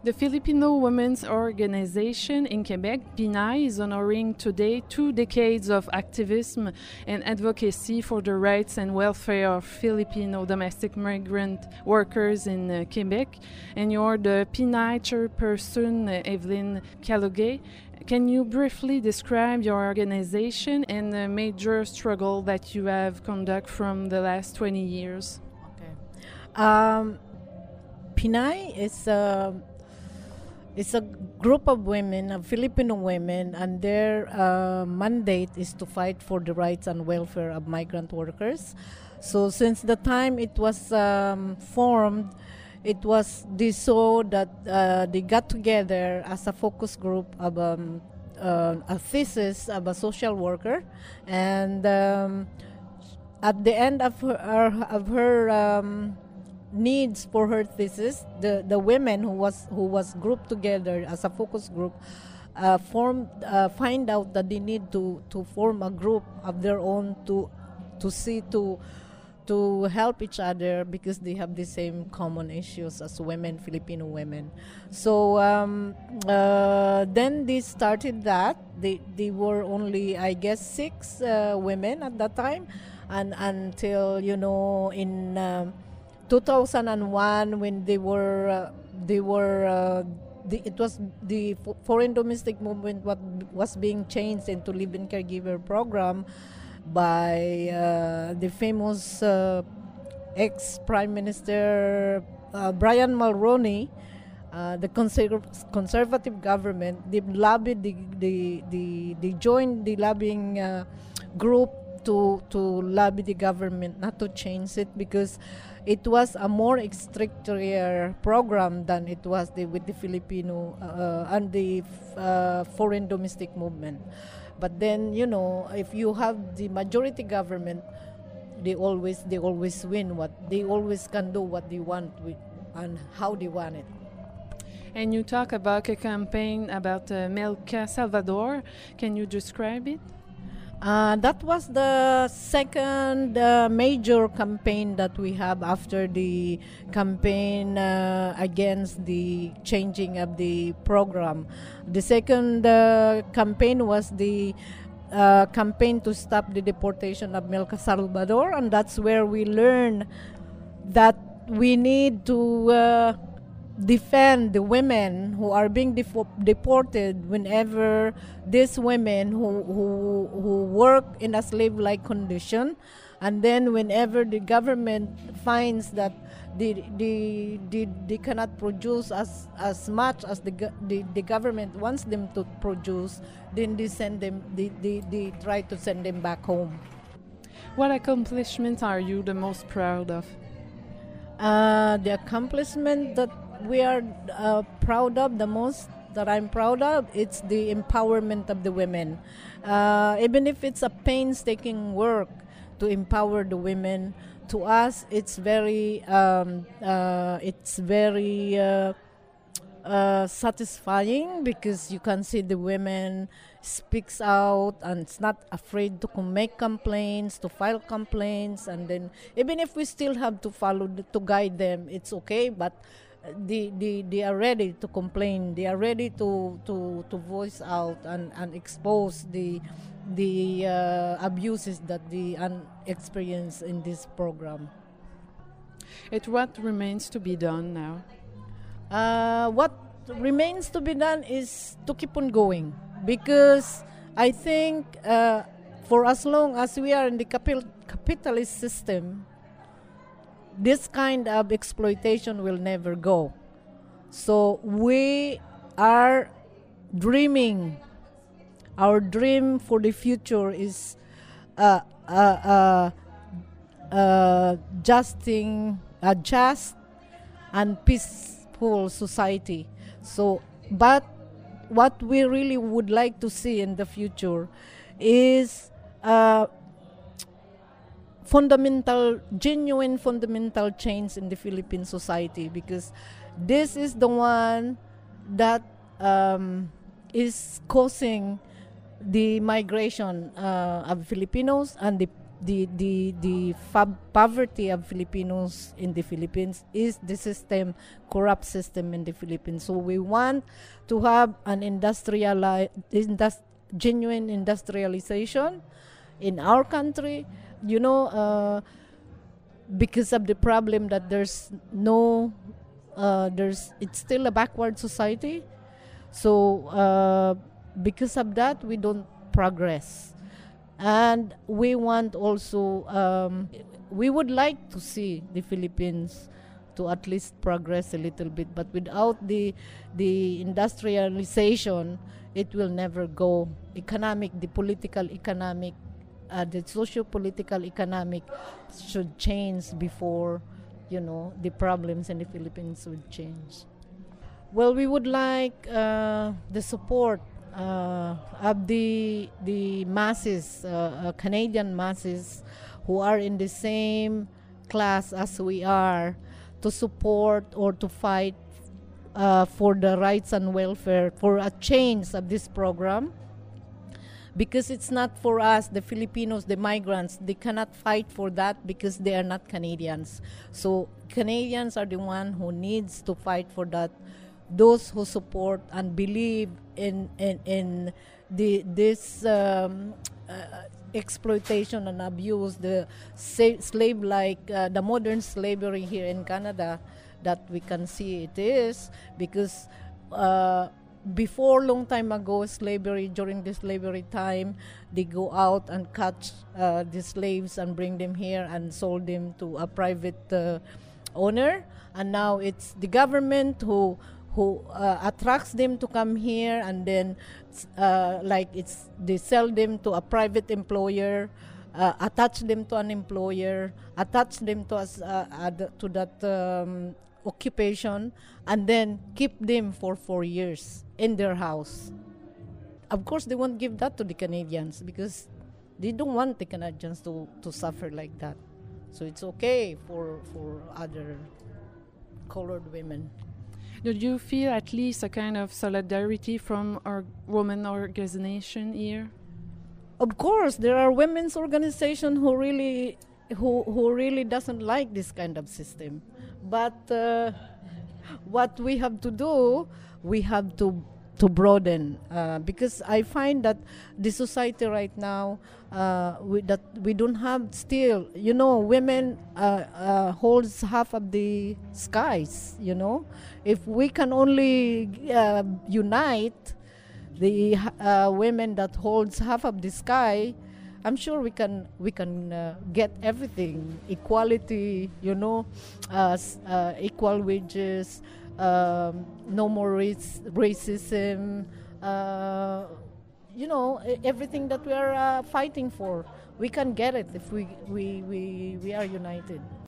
The Filipino Women's Organization in Quebec, PINAI, is honoring today 2 decades of activism and advocacy for the rights and welfare of Filipino domestic migrant workers in Quebec. And you're the PINAI chairperson, Evelyn Caloguet. Can you briefly describe your organization and the major struggle that you have conducted from the last 20 years? Okay. PINAI is a group of women, of Filipino women, and their mandate is to fight for the rights and welfare of migrant workers. So since the time it was formed, it was so that they got together as a focus group of a thesis of a social worker, and at the end of her needs for her thesis, the women who was grouped together as a focus group find out that they need to form a group of their own to help each other, because they have the same common issues as women, Filipino women. So then they started that. They were only, I guess, 6 women at that time, and until in 2001, when it was the foreign domestic movement what was being changed into live-in caregiver program by the famous ex-Prime Minister Brian Mulroney. The conservative government, they lobbied they joined the lobbying group to lobby the government not to change it, because it was a more stricter program than it was with the Filipino and the foreign domestic movement. But then, if you have the majority government, they always win. They always can do what they want and how they want it. And you talk about a campaign about Melka Salvador. Can you describe it? That was the second major campaign that we have after the campaign against the changing of the program. The second campaign was the campaign to stop the deportation of Melka Salvador, and that's where we learned that we need to defend the women who are being deported. Whenever these women who work in a slave-like condition, and then whenever the government finds that they cannot produce as much as the government wants them to produce, then they try to send them back home. What accomplishments are you the most proud of? The accomplishment that we are proud of, the most that I'm proud of, it's the empowerment of the women. Even if it's a painstaking work to empower the women, to us it's very satisfying, because you can see the women speaks out and it's not afraid to make complaints, to file complaints, and then even if we still have to follow to guide them, it's okay, but they are ready to complain. They are ready to voice out and expose the abuses that they experience in this program. What remains to be done now? What remains to be done is to keep on going, because I think for as long as we are in the capitalist system, this kind of exploitation will never go. So we are dreaming. Our dream for the future is just and peaceful society. So, but what we really would like to see in the future is genuine fundamental change in the Philippine society, because this is the one that is causing the migration of Filipinos and poverty of Filipinos in the Philippines is the system, corrupt system in the Philippines. So we want to have an genuine industrialization in our country. You know, because of the problem that it's still a backward society. So because of that, we don't progress. And we want also, we would like to see the Philippines to at least progress a little bit, but without the industrialization, it will never go. The political economic, the socio-political economic should change before, the problems in the Philippines would change. Well, we would like the support of the masses, Canadian masses who are in the same class as we are, to support or to fight for the rights and welfare, for a change of this program. Because it's not for us, the Filipinos, the migrants, they cannot fight for that because they are not Canadians. So Canadians are the one who needs to fight for that. Those who support and believe in this exploitation and abuse, the slave-like, the modern slavery here in Canada, that we can see it is, because before, long time ago, during the slavery time, they go out and catch the slaves and bring them here and sold them to a private owner. And now it's the government who attracts them to come here, and then they sell them to a private employer, attach them to an employer, attach them to that occupation, and then keep them for 4 years in their house. Of course, they won't give that to the Canadians because they don't want the Canadians to suffer like that. So it's okay for other colored women. Did you feel at least a kind of solidarity from our women organization here? Of course, there are women's organizations who really doesn't like this kind of system. But what we have to do, we have to broaden, because I find that the society right now, we don't have still, women holds half of the skies. If we can only unite the women that holds half of the sky, I'm sure we can get everything: equality, equal wages, no more racism, everything that we are fighting for. We can get it if we are united.